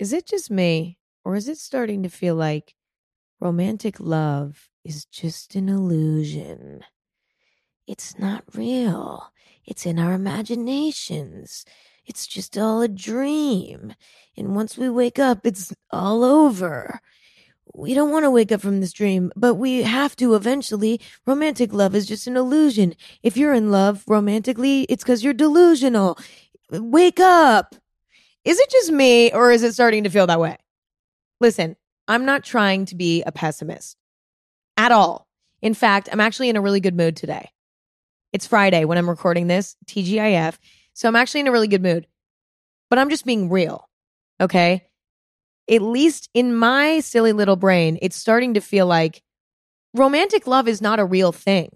Is it just me, or is it starting to feel like romantic love is just an illusion? It's not real. It's in our imaginations. It's just all a dream. And once we wake up, it's all over. We don't want to wake up from this dream, but we have to eventually. Romantic love is just an illusion. If you're in love romantically, it's because you're delusional. Wake up. Is it just me, or is it starting to feel that way? Listen, I'm not trying to be a pessimist at all. In fact, I'm actually in a really good mood today. It's Friday when I'm recording this, TGIF. So I'm actually in a really good mood. But I'm just being real, okay? At least in my silly little brain, it's starting to feel like romantic love is not a real thing,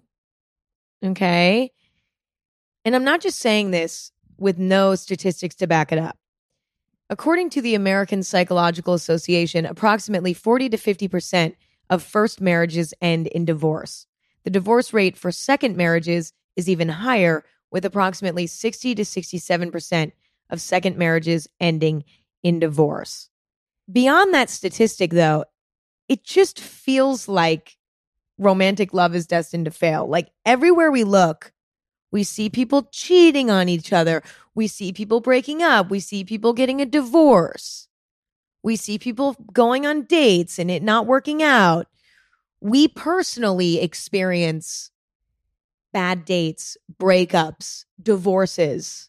okay? And I'm not just saying this with no statistics to back it up. According to the American Psychological Association, approximately 40 to 50% of first marriages end in divorce. The divorce rate for second marriages is even higher, with approximately 60 to 67% of second marriages ending in divorce. Beyond that statistic, though, it just feels like romantic love is destined to fail. Like everywhere we look, we see people cheating on each other. We see people breaking up. We see people getting a divorce. We see people going on dates and it not working out. We personally experience bad dates, breakups, divorces,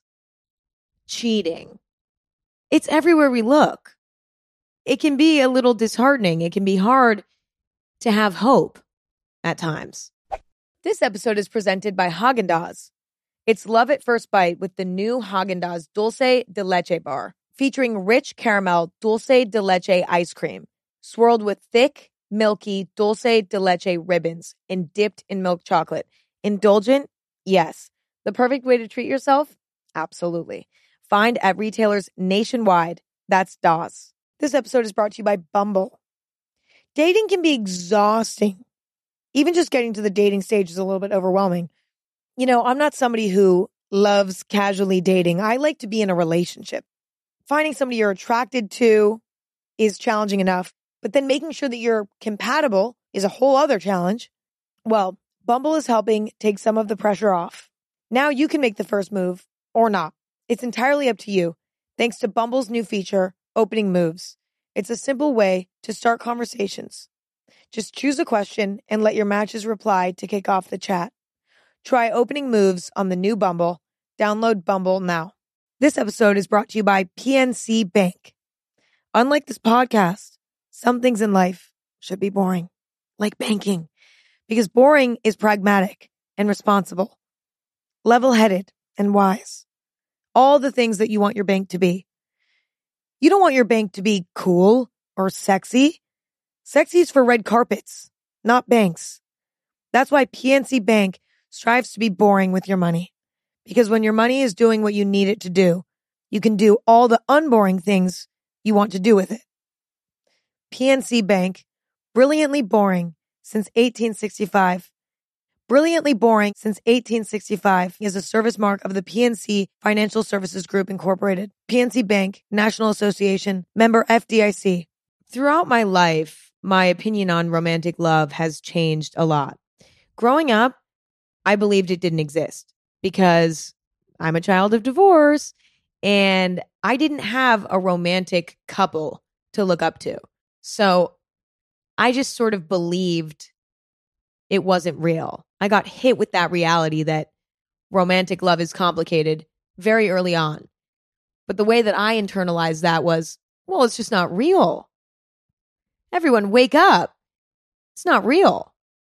cheating. It's everywhere we look. It can be a little disheartening. It can be hard to have hope at times. This episode is presented by Haagen-Dazs. It's love at first bite with the new Haagen-Dazs Dulce de Leche bar, featuring rich caramel dulce de leche ice cream, swirled with thick, milky dulce de leche ribbons and dipped in milk chocolate. Indulgent? Yes. The perfect way to treat yourself? Absolutely. Find at retailers nationwide. That's Dazs. This episode is brought to you by Bumble. Dating can be exhausting. Even just getting to the dating stage is a little bit overwhelming. You know, I'm not somebody who loves casually dating. I like to be in a relationship. Finding somebody you're attracted to is challenging enough, but then making sure that you're compatible is a whole other challenge. Well, Bumble is helping take some of the pressure off. Now you can make the first move or not. It's entirely up to you. Thanks to Bumble's new feature, Opening Moves. It's a simple way to start conversations. Just choose a question and let your matches reply to kick off the chat. Try Opening Moves on the new Bumble. Download Bumble now. This episode is brought to you by PNC Bank. Unlike this podcast, some things in life should be boring, like banking, because boring is pragmatic and responsible, level-headed and wise. All the things that you want your bank to be. You don't want your bank to be cool or sexy. Sexy is for red carpets, not banks. That's why PNC Bank strives to be boring with your money. Because when your money is doing what you need it to do, you can do all the unboring things you want to do with it. PNC Bank, brilliantly boring since 1865. Brilliantly boring since 1865 is a service mark of the PNC Financial Services Group, Incorporated. PNC Bank, National Association, member FDIC. Throughout my life, my opinion on romantic love has changed a lot. Growing up, I believed it didn't exist because I'm a child of divorce and I didn't have a romantic couple to look up to. So I just sort of believed it wasn't real. I got hit with that reality that romantic love is complicated very early on. But the way that I internalized that was, well, it's just not real. Everyone wake up. It's not real.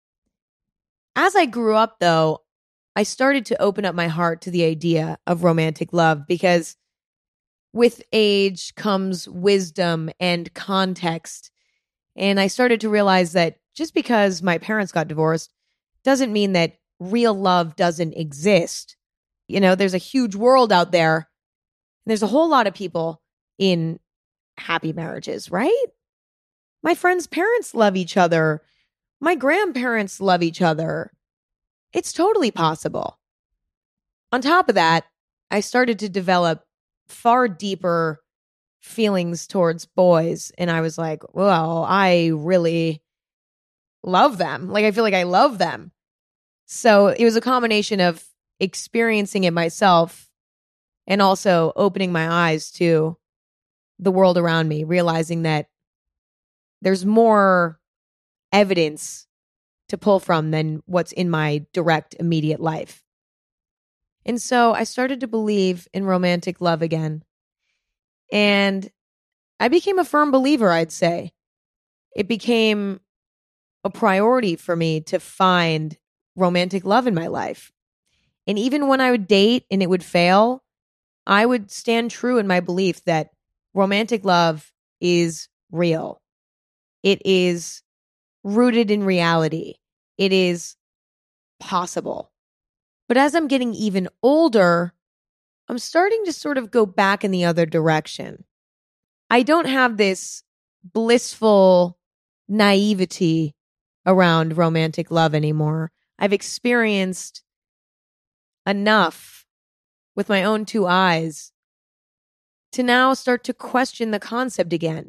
As I grew up, though, I started to open up my heart to the idea of romantic love because with age comes wisdom and context. And I started to realize that just because my parents got divorced doesn't mean that real love doesn't exist. You know, there's a huge world out there. There's a whole lot of people in happy marriages, right? My friends' parents love each other. My grandparents love each other. It's totally possible. On top of that, I started to develop far deeper feelings towards boys. And I was like, well, I really love them. Like, I feel like I love them. So it was a combination of experiencing it myself and also opening my eyes to the world around me, realizing that there's more evidence to pull from than what's in my direct, immediate life. And so I started to believe in romantic love again. And I became a firm believer, I'd say. It became a priority for me to find romantic love in my life. And even when I would date and it would fail, I would stand true in my belief that romantic love is real. It is rooted in reality. It is possible. But as I'm getting even older, I'm starting to sort of go back in the other direction. I don't have this blissful naivety around romantic love anymore. I've experienced enough with my own two eyes to now start to question the concept again.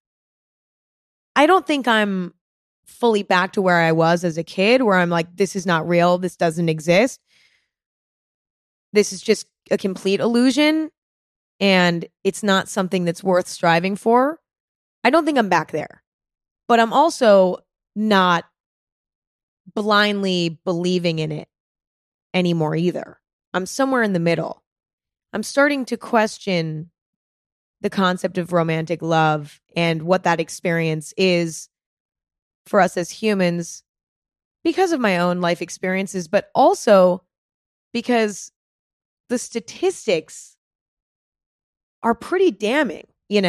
I don't think I'm fully back to where I was as a kid, where I'm like, this is not real. This doesn't exist. This is just a complete illusion, and it's not something that's worth striving for. I don't think I'm back there. But I'm also not blindly believing in it anymore either. I'm somewhere in the middle. I'm starting to question the concept of romantic love and what that experience is for us as humans because of my own life experiences, but also because the statistics are pretty damning,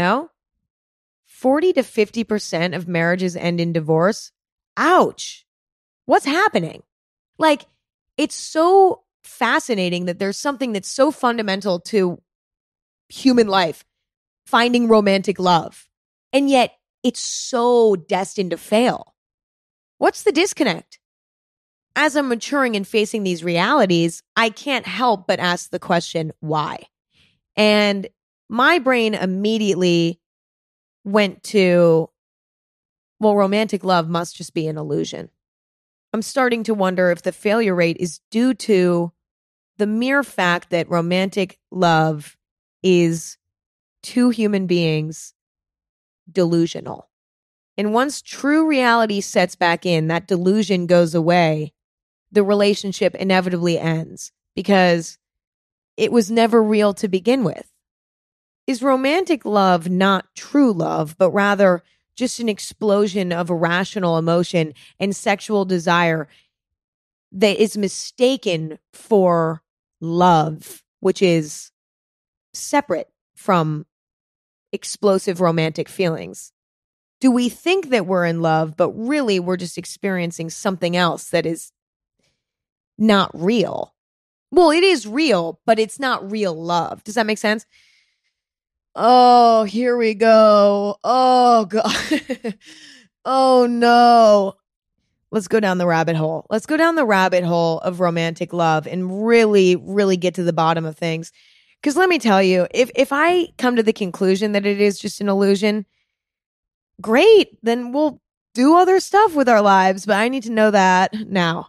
40 to 50% of marriages end in divorce. Ouch. What's happening? Like, it's so fascinating that there's something that's so fundamental to human life, finding romantic love, and yet it's so destined to fail. What's the disconnect? As I'm maturing and facing these realities, I can't help but ask the question, why? And my brain immediately went to, well, romantic love must just be an illusion. I'm starting to wonder if the failure rate is due to the mere fact that romantic love is two human beings delusional. And once true reality sets back in, that delusion goes away, the relationship inevitably ends because it was never real to begin with. Is romantic love not true love, but rather just an explosion of irrational emotion and sexual desire that is mistaken for love, which is separate from explosive romantic feelings? Do we think that we're in love, but really we're just experiencing something else that is not real? Well, it is real, but it's not real love. Does that make sense? Oh, here we go. Oh, God. Oh, no. Let's go down the rabbit hole. Let's go down the rabbit hole of romantic love and really, really get to the bottom of things. Because let me tell you, if I come to the conclusion that it is just an illusion, great, then we'll do other stuff with our lives. But I need to know that now.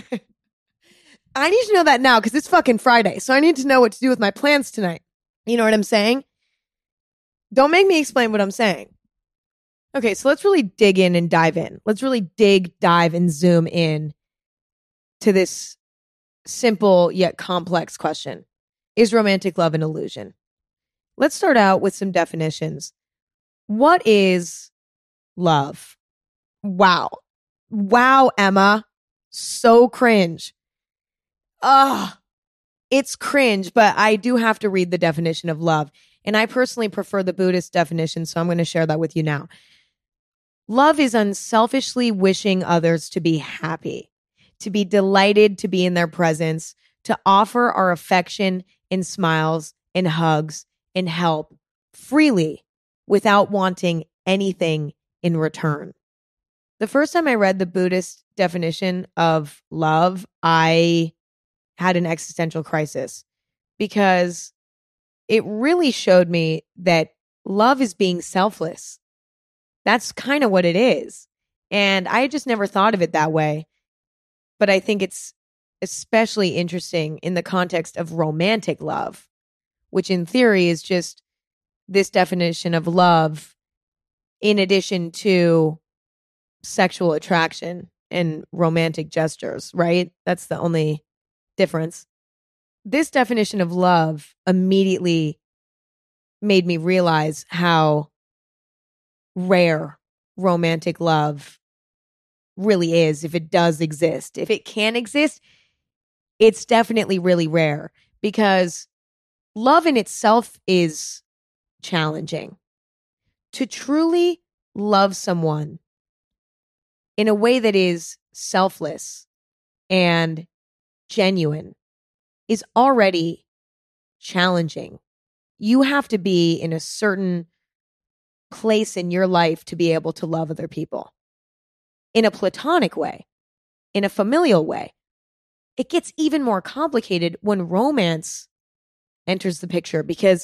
I need to know that now because it's fucking Friday. So I need to know what to do with my plans tonight. You know what I'm saying? Don't make me explain what I'm saying. Okay, so let's really dig in and dive in. Let's really dive, and zoom in to this simple yet complex question. Is romantic love an illusion? Let's start out with some definitions. What is love? Wow. Wow, Emma. So cringe. It's cringe, but I do have to read the definition of love. And I personally prefer the Buddhist definition, so I'm going to share that with you now. Love is unselfishly wishing others to be happy, to be delighted to be in their presence, to offer our affection and smiles and hugs and help freely without wanting anything in return. The first time I read the Buddhist definition of love, I had an existential crisis because it really showed me that love is being selfless. That's kind of what it is. And I just never thought of it that way. But I think it's especially interesting in the context of romantic love, which in theory is just this definition of love in addition to sexual attraction and romantic gestures, right? That's the only difference. This definition of love immediately made me realize how rare romantic love really is, if it does exist. If it can exist, it's definitely really rare, because love in itself is challenging. To truly love someone in a way that is selfless and genuine is already challenging. You have to be in a certain place in your life to be able to love other people in a platonic way, in a familial way. It gets even more complicated when romance enters the picture, because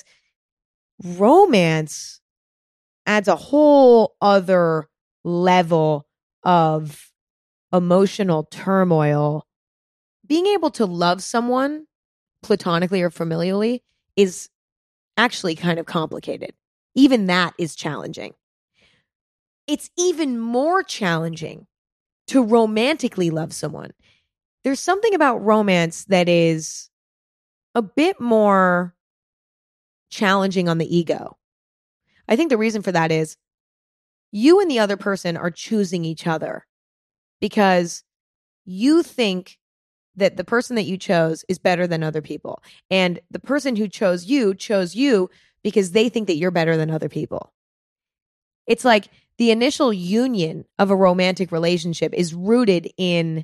romance adds a whole other level of emotional turmoil. Being able to love someone platonically or familially is actually kind of complicated. Even that is challenging. It's even more challenging to romantically love someone. There's something about romance that is a bit more challenging on the ego. I think the reason for that is you and the other person are choosing each other because you think that the person that you chose is better than other people. And the person who chose you because they think that you're better than other people. It's like the initial union of a romantic relationship is rooted in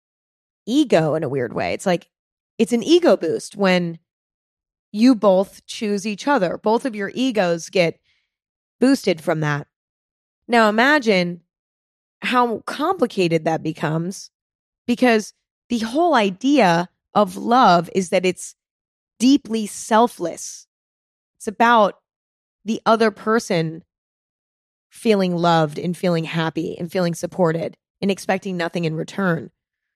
ego in a weird way. It's like it's an ego boost when you both choose each other. Both of your egos get boosted from that. Now imagine how complicated that becomes, because the whole idea of love is that it's deeply selfless. It's about the other person feeling loved and feeling happy and feeling supported and expecting nothing in return.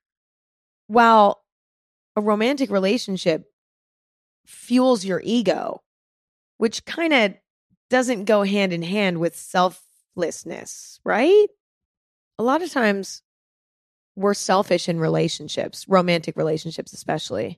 While a romantic relationship fuels your ego, which kind of doesn't go hand in hand with selflessness, right? A lot of times we're selfish in relationships, romantic relationships especially.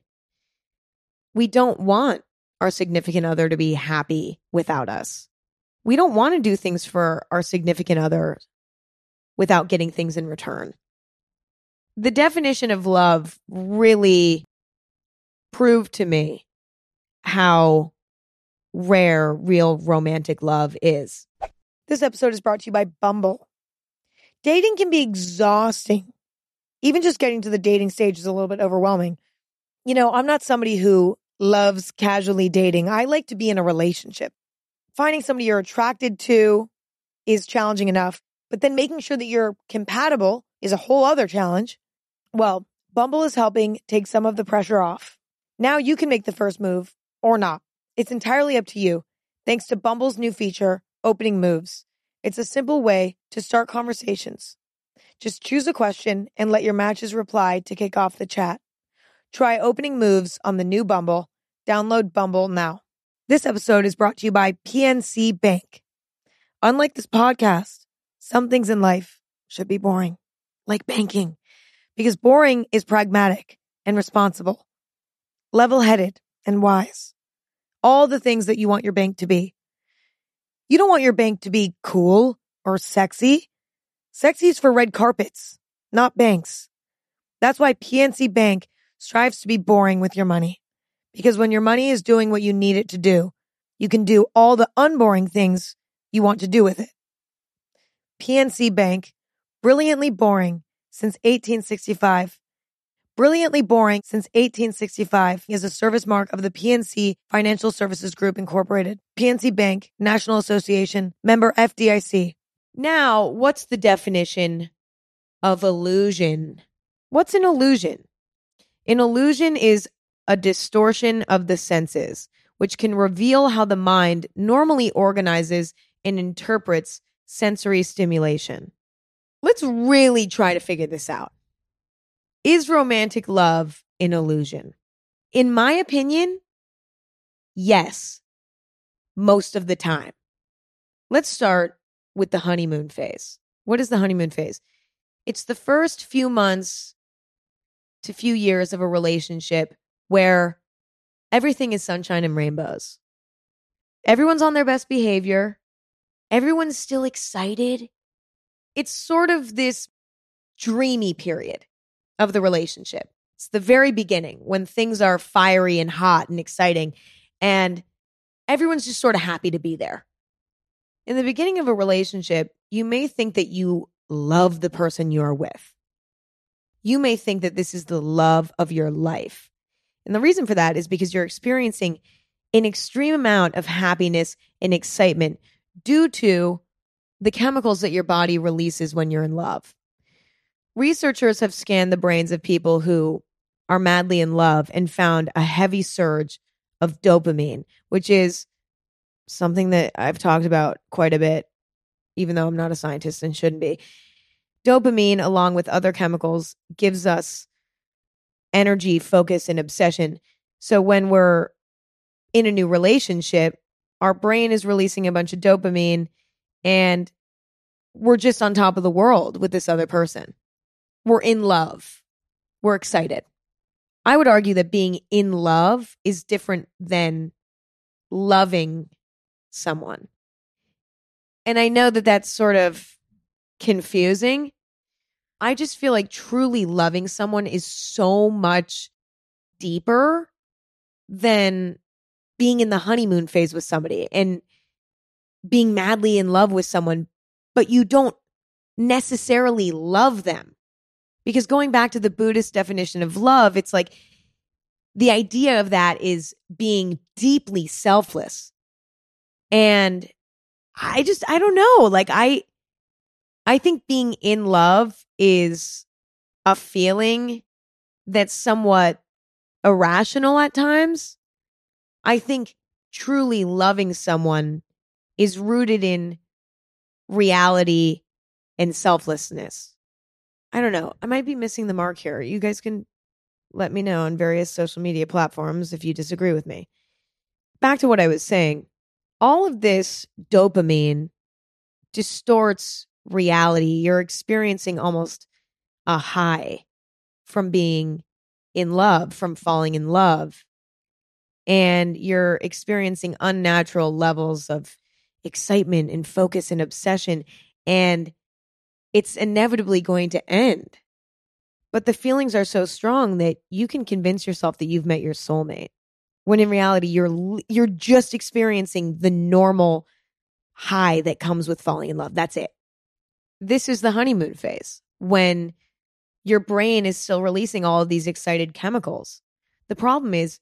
We don't want our significant other to be happy without us. We don't want to do things for our significant other without getting things in return. The definition of love really proved to me how rare real romantic love is. This episode is brought to you by Bumble. Dating can be exhausting. Even just getting to the dating stage is a little bit overwhelming. You know, I'm not somebody who loves casually dating. I like to be in a relationship. Finding somebody you're attracted to is challenging enough, but then making sure that you're compatible is a whole other challenge. Well, Bumble is helping take some of the pressure off. Now you can make the first move or not. It's entirely up to you, thanks to Bumble's new feature, Opening Moves. It's a simple way to start conversations. Just choose a question and let your matches reply to kick off the chat. Try Opening Moves on the new Bumble. Download Bumble now. This episode is brought to you by PNC Bank. Unlike this podcast, some things in life should be boring, like banking, because boring is pragmatic and responsible, level-headed and wise. All the things that you want your bank to be. You don't want your bank to be cool or sexy. Sexy is for red carpets, not banks. That's why PNC Bank strives to be boring with your money. Because when your money is doing what you need it to do, you can do all the unboring things you want to do with it. PNC Bank, brilliantly boring since 1865. Brilliantly boring since 1865 is a service mark of the PNC Financial Services Group, Incorporated. PNC Bank, National Association, member FDIC. Now, what's the definition of illusion? What's an illusion? An illusion is a distortion of the senses, which can reveal how the mind normally organizes and interprets sensory stimulation. Let's really try to figure this out. Is romantic love an illusion? In my opinion, yes, most of the time. Let's start with the honeymoon phase. What is the honeymoon phase? It's the first few months to few years of a relationship where everything is sunshine and rainbows. Everyone's on their best behavior. Everyone's still excited. It's sort of this dreamy period of the relationship. It's the very beginning when things are fiery and hot and exciting, and everyone's just sort of happy to be there. In the beginning of a relationship, you may think that you love the person you're with. You may think that this is the love of your life. And the reason for that is because you're experiencing an extreme amount of happiness and excitement due to the chemicals that your body releases when you're in love. Researchers have scanned the brains of people who are madly in love and found a heavy surge of dopamine, which is something that I've talked about quite a bit, even though I'm not a scientist and shouldn't be. Dopamine, along with other chemicals, gives us energy, focus, and obsession. So when we're in a new relationship, our brain is releasing a bunch of dopamine and we're just on top of the world with this other person. We're in love. We're excited. I would argue that being in love is different than loving someone. And I know that that's sort of confusing. I just feel like truly loving someone is so much deeper than being in the honeymoon phase with somebody and being madly in love with someone, but you don't necessarily love them. Because going back to the Buddhist definition of love, it's like the idea of that is being deeply selfless. And I don't know. Like I think being in love is a feeling that's somewhat irrational at times. I think truly loving someone is rooted in reality and selflessness. I don't know. I might be missing the mark here. You guys can let me know on various social media platforms if you disagree with me. Back to what I was saying. All of this dopamine distorts reality. You're experiencing almost a high from being in love, from falling in love. And you're experiencing unnatural levels of excitement and focus and obsession. And it's inevitably going to end. But the feelings are so strong that you can convince yourself that you've met your soulmate. When in reality, you're just experiencing the normal high that comes with falling in love. That's it. This is the honeymoon phase when your brain is still releasing all of these excited chemicals. The problem is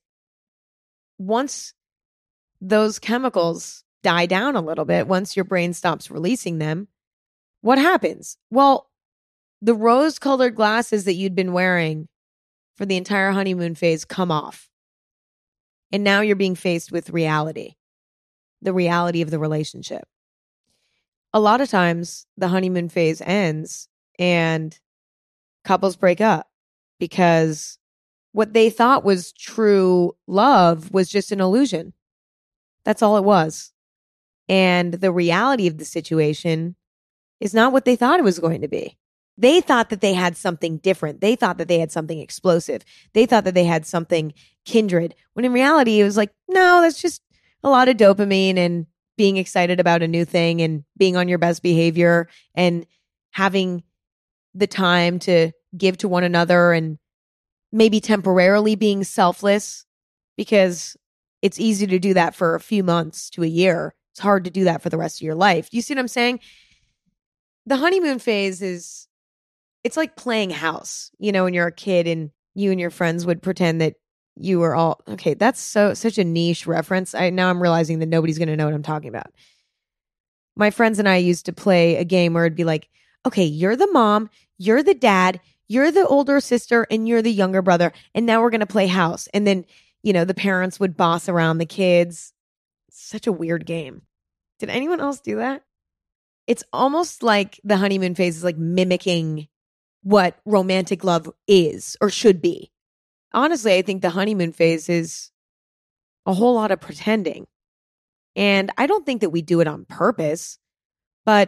once those chemicals die down a little bit, once your brain stops releasing them, what happens? Well, the rose-colored glasses that you'd been wearing for the entire honeymoon phase come off. And now you're being faced with reality, the reality of the relationship. A lot of times the honeymoon phase ends and couples break up because what they thought was true love was just an illusion. That's all it was. And the reality of the situation is not what they thought it was going to be. They thought that they had something different. They thought that they had something explosive. They thought that they had something kindred. When in reality, it was like, no, that's just a lot of dopamine and being excited about a new thing and being on your best behavior and having the time to give to one another and maybe temporarily being selfless, because it's easy to do that for a few months to a year. It's hard to do that for the rest of your life. Do you see what I'm saying? The honeymoon phase it's like playing house, when you're a kid and you and your friends would pretend that you were all, okay, that's such a niche reference. Now I'm realizing that nobody's going to know what I'm talking about. My friends and I used to play a game where it'd be like, okay, you're the mom, you're the dad, you're the older sister, and you're the younger brother. And now we're going to play house. And then the parents would boss around the kids. Such a weird game. Did anyone else do that? It's almost like the honeymoon phase is like mimicking what romantic love is or should be. Honestly, I think the honeymoon phase is a whole lot of pretending. And I don't think that we do it on purpose, but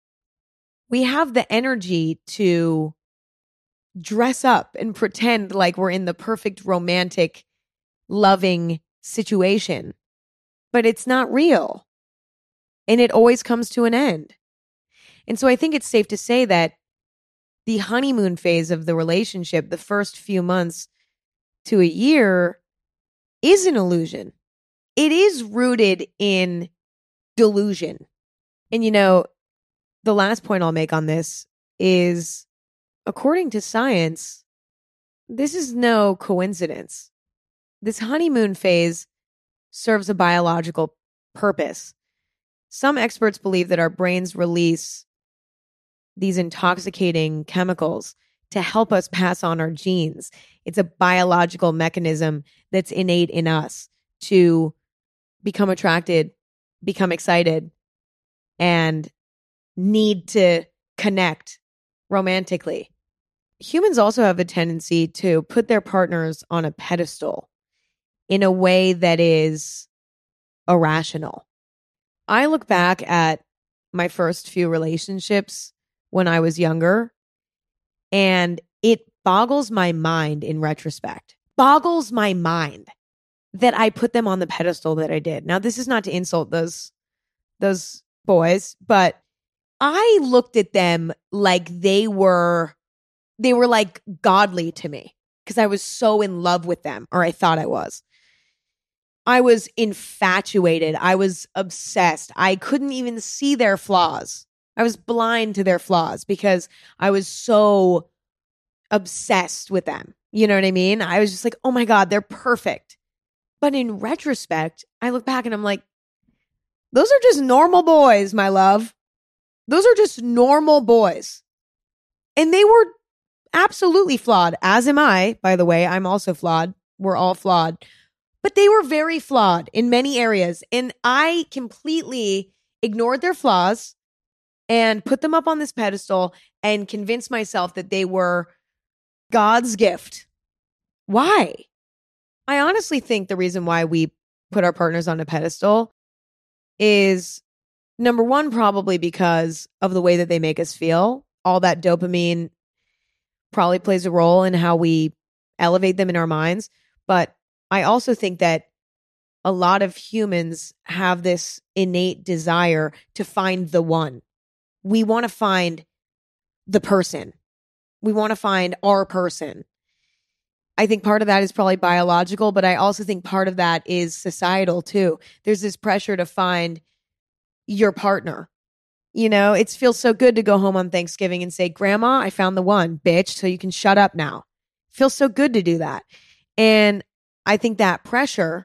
we have the energy to dress up and pretend like we're in the perfect romantic, loving situation. But it's not real. And it always comes to an end. And so I think it's safe to say that the honeymoon phase of the relationship, the first few months to a year, is an illusion. It is rooted in delusion. And the last point I'll make on this is, according to science, this is no coincidence. This honeymoon phase serves a biological purpose. Some experts believe that our brains release these intoxicating chemicals to help us pass on our genes. It's a biological mechanism that's innate in us to become attracted, become excited, and need to connect romantically. Humans also have a tendency to put their partners on a pedestal in a way that is irrational. I look back at my first few relationships when I was younger, and it boggles my mind in retrospect. Boggles my mind that I put them on the pedestal that I did. Now, this is not to insult those boys, but I looked at them like they were like godly to me because I was so in love with them, or I thought I was. I was infatuated. I was obsessed. I couldn't even see their flaws. I was blind to their flaws because I was so obsessed with them. You know what I mean? I was just like, oh my God, they're perfect. But in retrospect, I look back and I'm like, those are just normal boys, my love. Those are just normal boys. And they were absolutely flawed, as am I, by the way. I'm also flawed. We're all flawed. But they were very flawed in many areas. And I completely ignored their flaws and put them up on this pedestal and convinced myself that they were God's gift. Why? I honestly think the reason why we put our partners on a pedestal is, number one, probably because of the way that they make us feel. All that dopamine probably plays a role in how we elevate them in our minds. But I also think that a lot of humans have this innate desire to find the one. We want to find the person. We want to find our person. I think part of that is probably biological, but I also think part of that is societal too. There's this pressure to find your partner. It feels so good to go home on Thanksgiving and say, Grandma, I found the one, bitch, so you can shut up now. It feels so good to do that. And I think that pressure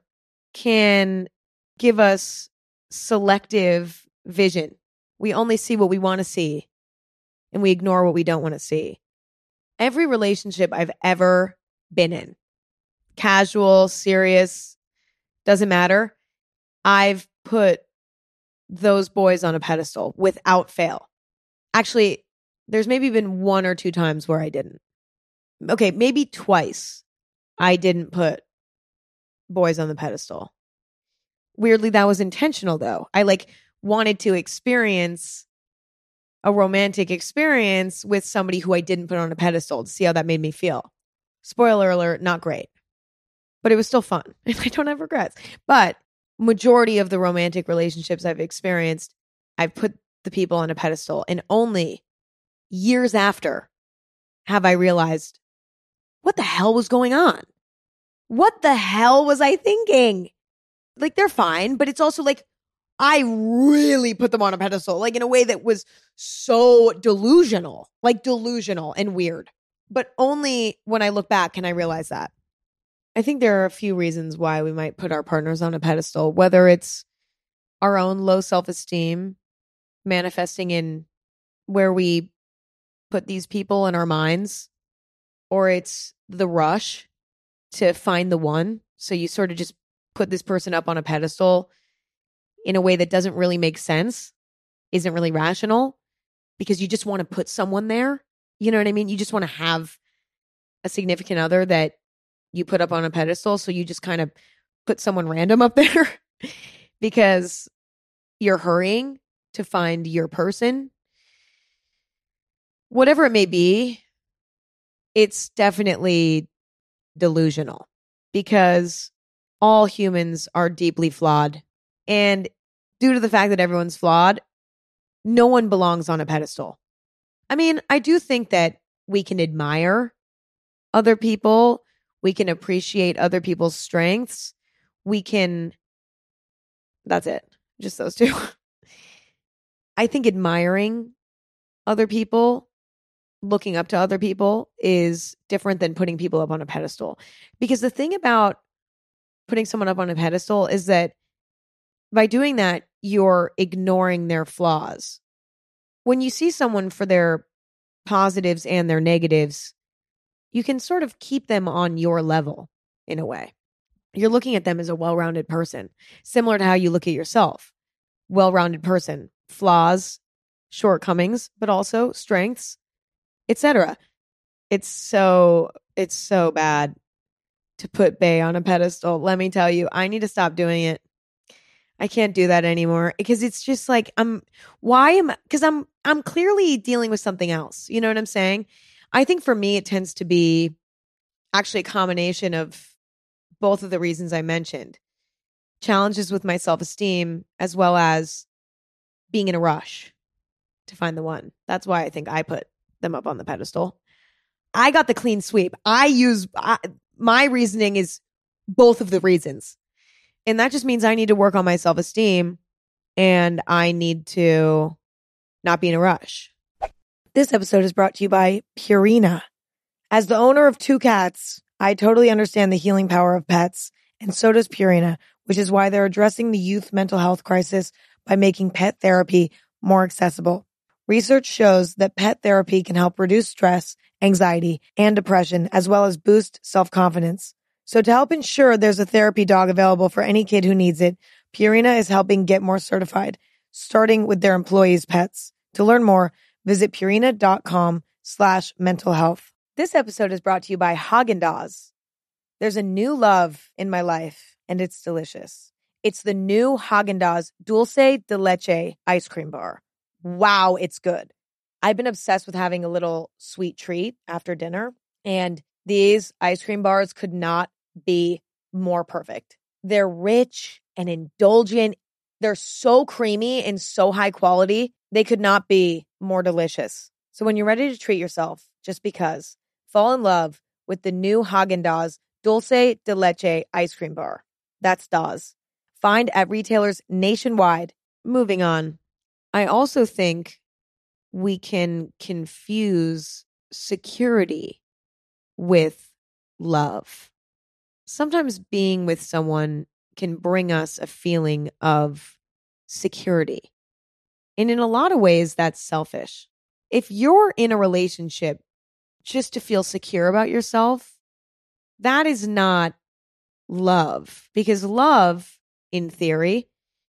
can give us selective vision. We only see what we want to see, and we ignore what we don't want to see. Every relationship I've ever been in, casual, serious, doesn't matter, I've put those boys on a pedestal without fail. Actually, there's maybe been one or two times where I didn't. Okay, maybe twice I didn't put boys on the pedestal. Weirdly, that was intentional though. I wanted to experience a romantic experience with somebody who I didn't put on a pedestal to see how that made me feel. Spoiler alert, not great. But it was still fun. I don't have regrets. But majority of the romantic relationships I've experienced, I've put the people on a pedestal. And only years after have I realized, what the hell was going on? What the hell was I thinking? They're fine, but it's also I really put them on a pedestal, in a way that was so delusional and weird. But only when I look back can I realize that. I think there are a few reasons why we might put our partners on a pedestal, whether it's our own low self-esteem manifesting in where we put these people in our minds, or it's the rush to find the one. So you sort of just put this person up on a pedestal in a way that doesn't really make sense, isn't really rational, because you just want to put someone there. You know what I mean? You just want to have a significant other that you put up on a pedestal. So you just kind of put someone random up there because you're hurrying to find your person. Whatever it may be, it's definitely delusional because all humans are deeply flawed. And due to the fact that everyone's flawed, no one belongs on a pedestal. I mean, I do think that we can admire other people. We can appreciate other people's strengths. That's it. Just those two. I think admiring other people, looking up to other people is different than putting people up on a pedestal. Because the thing about putting someone up on a pedestal is that by doing that, you're ignoring their flaws. When you see someone for their positives and their negatives, you can sort of keep them on your level in a way. You're looking at them as a well-rounded person, similar to how you look at yourself. Well-rounded person, flaws, shortcomings, but also strengths, etc. It's so bad to put Bae on a pedestal. Let me tell you, I need to stop doing it. I can't do that anymore because it's just like I'm clearly dealing with something else. You know what I'm saying? I think for me, it tends to be actually a combination of both of the reasons I mentioned. Challenges with my self-esteem as well as being in a rush to find the one. That's why I think I put them up on the pedestal. I got the clean sweep. My reasoning is both of the reasons. And that just means I need to work on my self-esteem and I need to not be in a rush. This episode is brought to you by Purina. As the owner of 2 cats, I totally understand the healing power of pets, and so does Purina, which is why they're addressing the youth mental health crisis by making pet therapy more accessible. Research shows that pet therapy can help reduce stress, anxiety, and depression, as well as boost self-confidence. So to help ensure there's a therapy dog available for any kid who needs it, Purina is helping get more certified, starting with their employees' pets. To learn more, visit purina.com/mental health. This episode is brought to you by Häagen-Dazs. There's a new love in my life, and it's delicious. It's the new Häagen-Dazs Dulce de Leche ice cream bar. Wow, it's good. I've been obsessed with having a little sweet treat after dinner, and these ice cream bars could not be more perfect. They're rich and indulgent. They're so creamy and so high quality. They could not be more delicious. So when you're ready to treat yourself, just because, fall in love with the new Häagen-Dazs Dulce de Leche ice cream bar. That's Dazs. Find at retailers nationwide. Moving on. I also think we can confuse security with love. Sometimes being with someone can bring us a feeling of security. And in a lot of ways, that's selfish. If you're in a relationship just to feel secure about yourself, that is not love. Because love, in theory,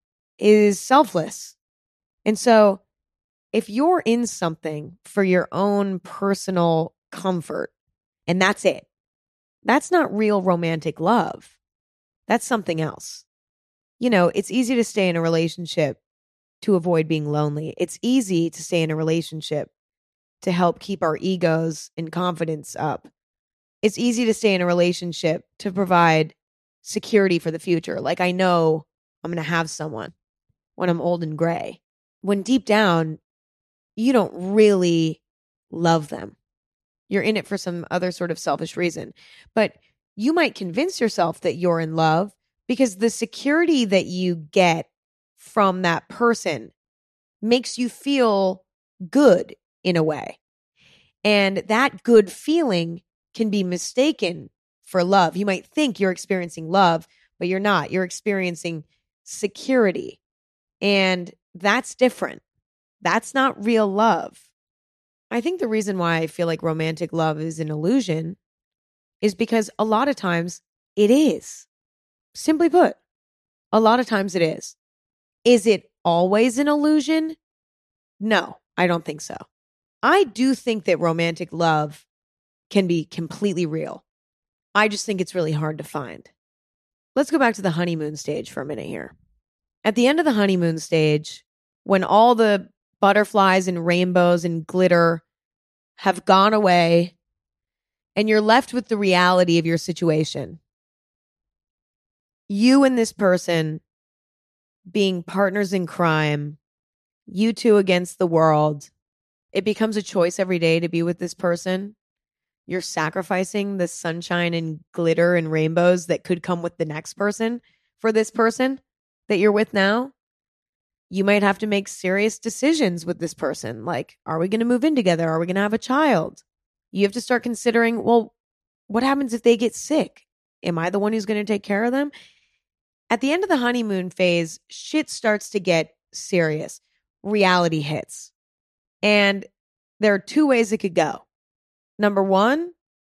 is selfless. And so if you're in something for your own personal comfort, and that's it, that's not real romantic love. That's something else. You know, it's easy to stay in a relationship to avoid being lonely. It's easy to stay in a relationship to help keep our egos and confidence up. It's easy to stay in a relationship to provide security for the future. Like, I know I'm going to have someone when I'm old and gray. When deep down, you don't really love them. You're in it for some other sort of selfish reason. But you might convince yourself that you're in love because the security that you get from that person makes you feel good in a way. And that good feeling can be mistaken for love. You might think you're experiencing love, but you're not. You're experiencing security. And that's different. That's not real love. I think the reason why I feel like romantic love is an illusion is because a lot of times it is. Simply put, a lot of times it is. Is it always an illusion? No, I don't think so. I do think that romantic love can be completely real. I just think it's really hard to find. Let's go back to the honeymoon stage for a minute here. At the end of the honeymoon stage, when all the butterflies and rainbows and glitter have gone away and you're left with the reality of your situation, you and this person being partners in crime, you two against the world, it becomes a choice every day to be with this person. You're sacrificing the sunshine and glitter and rainbows that could come with the next person for this person that you're with now. You might have to make serious decisions with this person. Like, are we going to move in together? Are we going to have a child? You have to start considering, well, what happens if they get sick? Am I the one who's going to take care of them? At the end of the honeymoon phase, shit starts to get serious. Reality hits. And there are two ways it could go. Number one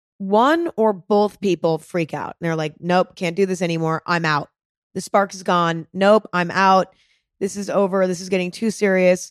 or both people freak out. And they're like, nope, can't do this anymore. I'm out. The spark is gone. Nope, I'm out. This is over. This is getting too serious.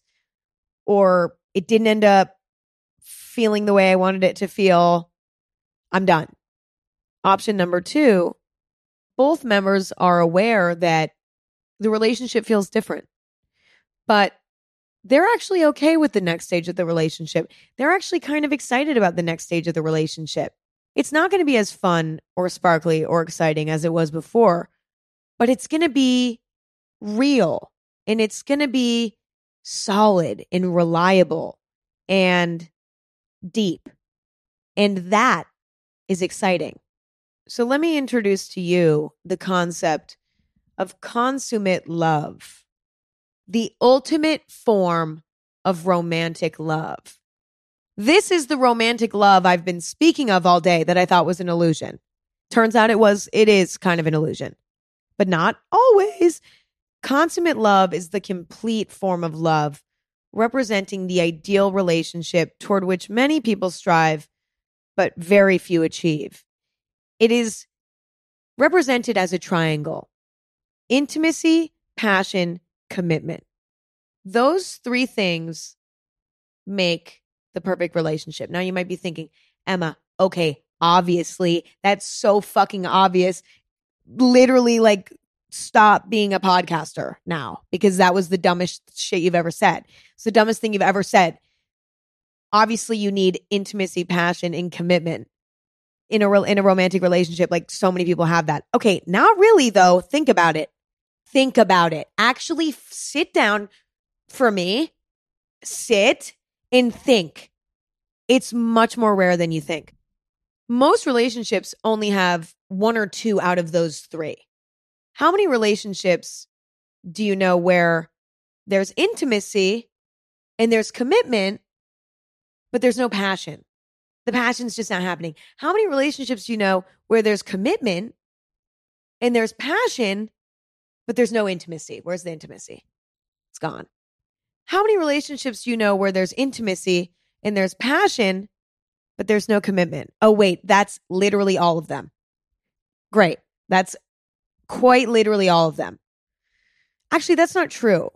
Or it didn't end up feeling the way I wanted it to feel. I'm done. Option number two, both members are aware that the relationship feels different, but they're actually okay with the next stage of the relationship. They're actually kind of excited about the next stage of the relationship. It's not going to be as fun or sparkly or exciting as it was before, but it's going to be real and it's going to be solid and reliable and deep. And that is exciting. So let me introduce to you the concept of consummate love, the ultimate form of romantic love. This is the romantic love I've been speaking of all day that I thought was an illusion. Turns out it is kind of an illusion, but not always. Consummate love is the complete form of love, representing the ideal relationship toward which many people strive, but very few achieve. It is represented as a triangle: intimacy, passion, commitment. Those three things make the perfect relationship. Now you might be thinking, Emma, okay, obviously, that's so fucking obvious. Literally, like, stop being a podcaster now, because that was the dumbest shit you've ever said. It's the dumbest thing you've ever said. Obviously, you need intimacy, passion, and commitment in a romantic relationship. Like, so many people have that. Okay, not really though. Think about it. Think about it. Actually sit down for me. Sit and think. It's much more rare than you think. Most relationships only have one or two out of those three. How many relationships do you know where there's intimacy and there's commitment, but there's no passion? The passion's just not happening. How many relationships do you know where there's commitment and there's passion, but there's no intimacy? Where's the intimacy? It's gone. How many relationships do you know where there's intimacy and there's passion, but there's no commitment? Oh, wait, that's literally all of them. Great. That's quite literally all of them. Actually, that's not true.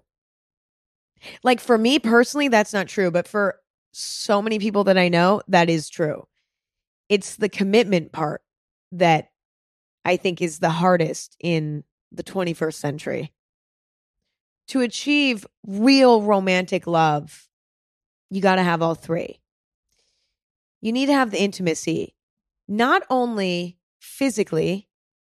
Like, for me personally, that's not true. But for so many people that I know, that is true. It's the commitment part that I think is the hardest in the 21st century. To achieve real romantic love, you got to have all three. You need to have the intimacy, not only physically,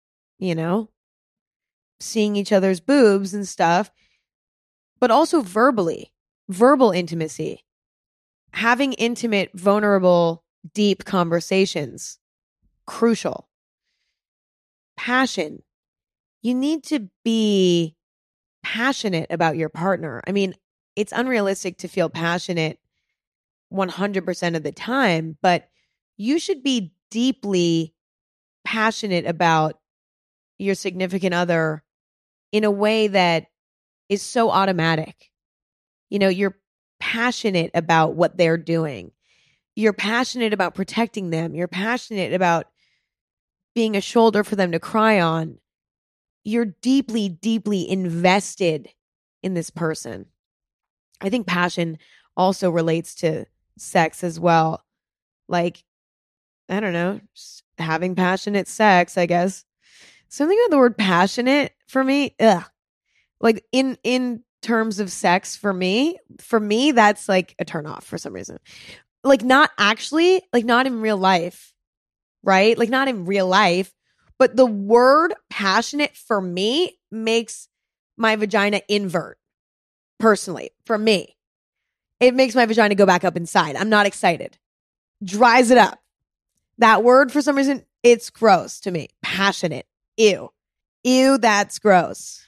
seeing each other's boobs and stuff, but also verbally, verbal intimacy, having intimate, vulnerable, deep conversations, crucial. Passion. You need to be passionate about your partner. I mean, it's unrealistic to feel passionate 100% of the time, but you should be deeply passionate about your significant other in a way that is so automatic. You're passionate about what they're doing. You're passionate about protecting them. You're passionate about being a shoulder for them to cry on. you're deeply, deeply invested in this person. I think passion also relates to sex as well. Like, I don't know, just having passionate sex, I guess. Something about the word passionate for me, ugh. Like in terms of sex for me, that's like a turn off for some reason. Like not actually, like not in real life, right? Like not in real life, but the word passionate for me makes my vagina invert. Personally, for me, it makes my vagina go back up inside. I'm not excited. Dries it up. That word, for some reason, it's gross to me. Passionate. Ew. Ew, that's gross.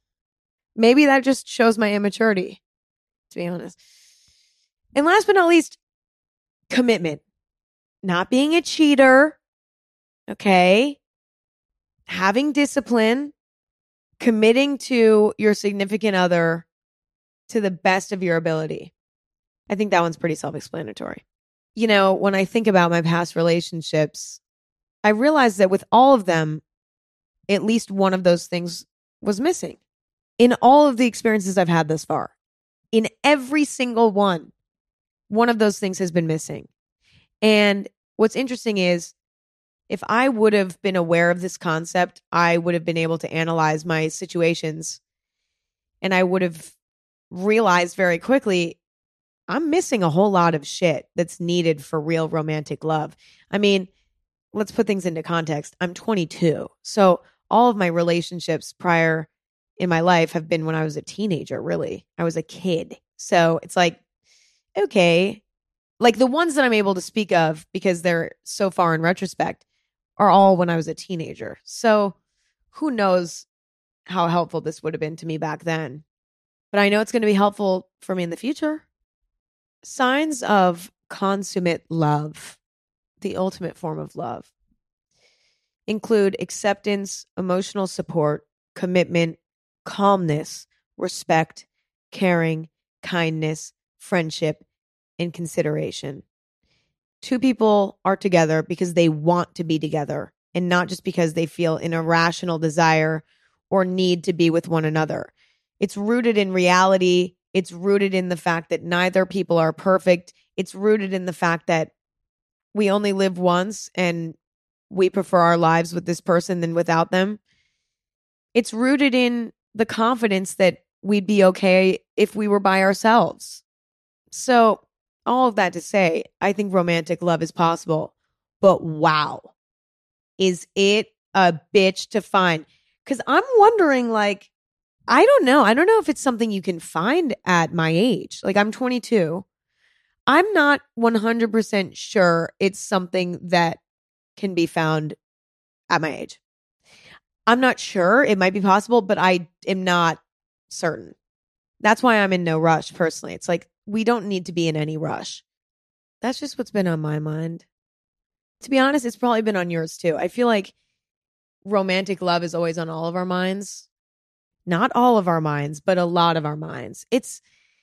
Maybe that just shows my immaturity, to be honest. And last but not least, commitment. Not being a cheater. Okay. Having discipline. Committing to your significant other to the best of your ability. I think that one's pretty self-explanatory. You know, when I think about my past relationships, I realized that with all of them, at least one of those things was missing. In all of the experiences I've had thus far, in every single one of those things has been missing. And what's interesting is if I would have been aware of this concept, I would have been able to analyze my situations and I would have realized very quickly I'm missing a whole lot of shit that's needed for real romantic love. I mean, let's put things into context. I'm 22. So all of my relationships prior in my life have been when I was a teenager, really. I was a kid. So it's like, okay, like the ones that I'm able to speak of because they're so far in retrospect are all when I was a teenager. So who knows how helpful this would have been to me back then. But I know it's going to be helpful for me in the future. Signs of consummate love, the ultimate form of love, include acceptance, emotional support, commitment, calmness, respect, caring, kindness, friendship, and consideration. Two people are together because they want to be together and not just because they feel an irrational desire or need to be with one another. It's rooted in reality. It's rooted in the fact that neither people are perfect. It's rooted in the fact that we only live once and we prefer our lives with this person than without them. It's rooted in the confidence that we'd be okay if we were by ourselves. So, all of that to say, I think romantic love is possible. But wow, is it a bitch to find? Because I'm wondering, like, I don't know. I don't know if it's something you can find at my age. Like, I'm 22. I'm not 100% sure it's something that can be found at my age. I'm not sure. It might be possible, but I am not certain. That's why I'm in no rush personally. It's like, we don't need to be in any rush. That's just what's been on my mind. To be honest, it's probably been on yours too. I feel like romantic love is always on all of our minds. Not all of our minds, but a lot of our minds. It's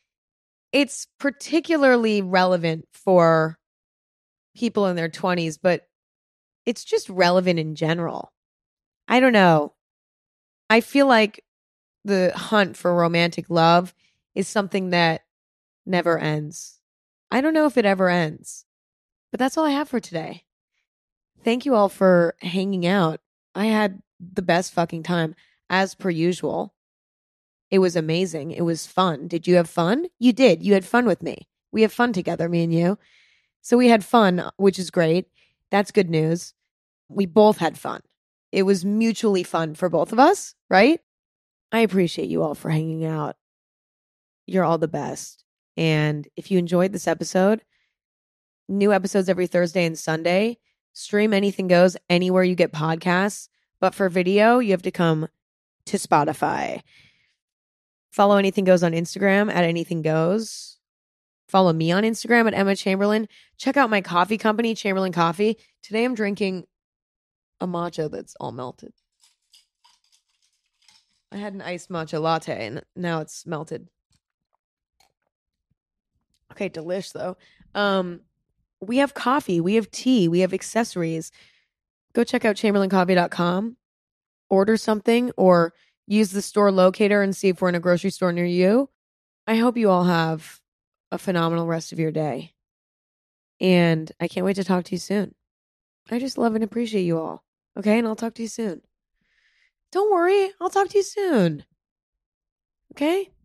particularly relevant for people in their 20s, but it's just relevant in general. I don't know. I feel like the hunt for romantic love is something that never ends. I don't know if it ever ends, but that's all I have for today. Thank you all for hanging out. I had the best fucking time as per usual. It was amazing. It was fun. Did you have fun? You did. You had fun with me. We have fun together, me and you. So we had fun, which is great. That's good news. We both had fun. It was mutually fun for both of us, right? I appreciate you all for hanging out. You're all the best. And if you enjoyed this episode, new episodes every Thursday and Sunday. Stream Anything Goes anywhere you get podcasts. But for video, you have to come to Spotify. Follow Anything Goes on Instagram at Anything Goes. Follow me on Instagram at Emma Chamberlain. Check out my coffee company, Chamberlain Coffee. Today I'm drinking a matcha that's all melted. I had an iced matcha latte and now it's melted. Okay, delish though. We have coffee, we have tea, we have accessories. Go check out chamberlaincoffee.com. order something or use the store locator and see if we're in a grocery store near you. I hope you all have a phenomenal rest of your day. And I can't wait to talk to you soon. I just love and appreciate you all. Okay. And I'll talk to you soon. Don't worry. I'll talk to you soon. Okay.